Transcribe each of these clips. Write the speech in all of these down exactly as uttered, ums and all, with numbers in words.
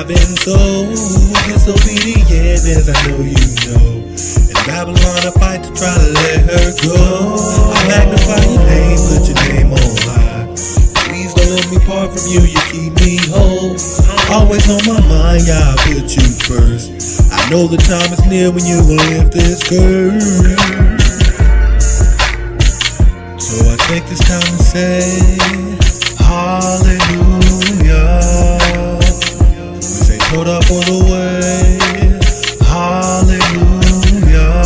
I've been so disobedient, as I know you know. In Babylon I fight to try to let her go. I magnify your name, put your name on high. Please don't let me part from you, you keep me whole. Always on my mind, yeah, I put you first. I know the time is near when you will lift this curse. So I take this time to say hallelujah. We say hold up all the way. Hallelujah.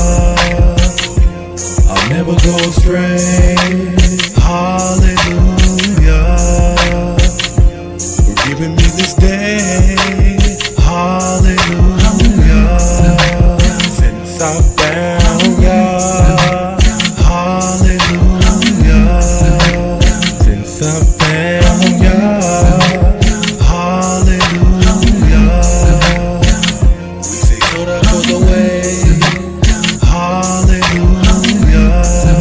I'll never go astray. Hallelujah. For giving me this day. Hallelujah. Since I found ya. Hallelujah. Since I found ya. Hallelujah. We say hold up all the way. Hallelujah.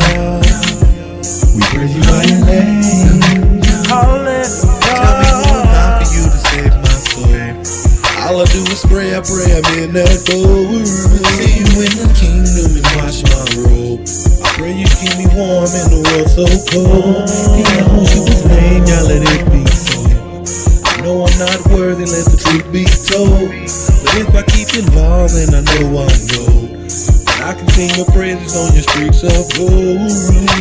We praise you by your name. Hallelujah. Tell me who am I for you to save my soul? All I do is pray, I pray I'm in that boat. See you in the kingdom and wash my robe. I pray you keep me warm in the world so cold. In Yahushua's name, y'all let it be so. I know I'm not worthy, let the truth be told. But if I keep your law, then I know I'm gold. And I can sing your praises on your streets of gold.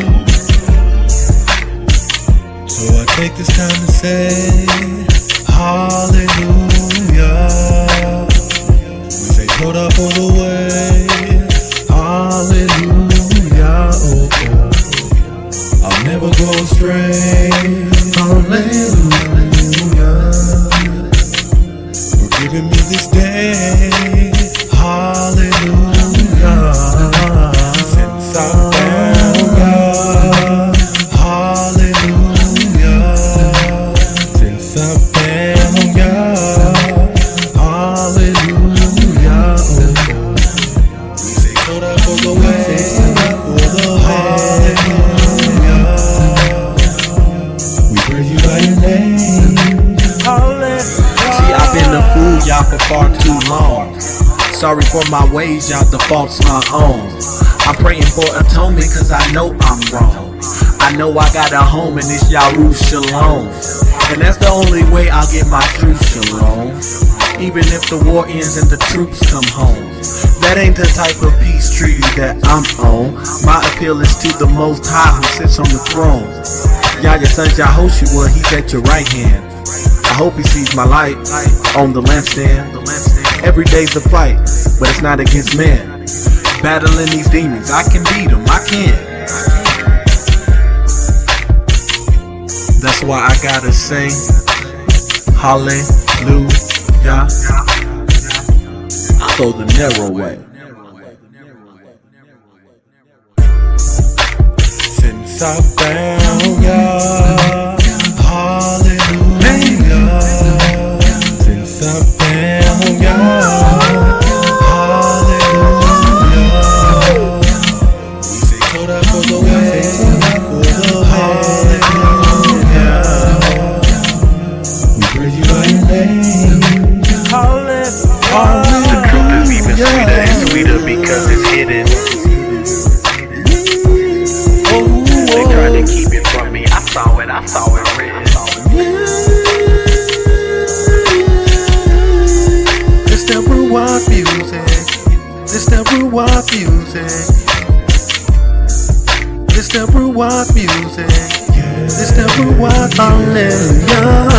So I take this time to say hallelujah. We say hold up all the way. Hallelujah. Oh, oh. I'll never go astray. Hallelujah. For giving me this day. Hallelujah. Since I found God. Hallelujah. Since I found God. Hallelujah. Oh, we say hold up all the way. Hallelujah. We praise you by your name. See, I've been a fool, y'all, for far too long. Sorry for my ways, y'all, the fault's my own. I'm praying for atonement, cause I know I'm wrong. I know I got a home and it's Yerushalayim. And that's the only way I'll get my true shalom. Even if the war ends and the troops come home. That ain't the type of peace treaty that I'm on. My appeal is to the Most High who sits on the throne. Y'all, your son Yahushua, he's at your right hand. I hope he sees my light on the lampstand. Every day's a fight, but it's not against man. Battling these demons, I can beat them, I can. That's why I gotta say hallelujah. I go the narrow way. Since I found ya. Hallelujah. Since I found ya. Hallelujah. We say hold up all the way. Hallelujah. We praise you by your name. Hallelujah. The truth is even sweeter and sweeter because it's hidden. They tried to keep it from me. I saw it, I saw it written. This the Ruach music. This the Ruach music. This the Ruach music. This the Ruach hallelujah.